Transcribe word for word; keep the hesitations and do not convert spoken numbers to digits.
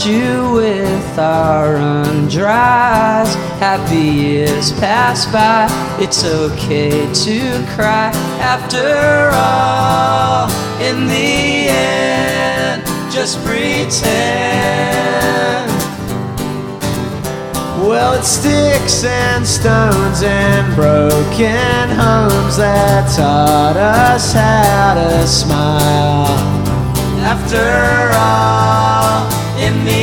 you with our undries. Happy years pass by, it's okay to cry. After all, in the end, just pretend. Well, it's sticks and stones and broken homes that taught us how to smile. After all, in the